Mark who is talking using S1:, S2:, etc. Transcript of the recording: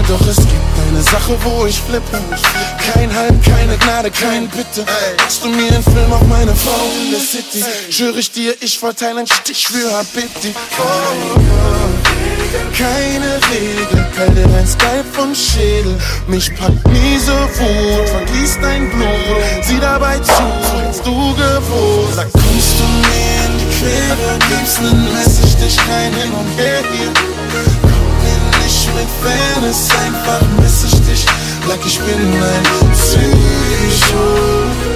S1: Doch es gibt eine Sache, wo ich flippe. Kein Halb, keine Gnade, kein Bitte. Machst du mir einen Film auf meine Frau in der City? Schwöre ich dir, ich verteile einen Stich für Habibti. Keine Regel, halte dein Skype vom Schädel. Mich packt nie so Wut, vergießt dein Blut. Sieh dabei zu, hättest du gewohnt. Sag, kommst du mir in die Quere? Gibt's nen Message, dich kein Hin und Her hier. Komm mir nicht mit Fairness, einfach miss ich dich. Like ich bin ein Psycho.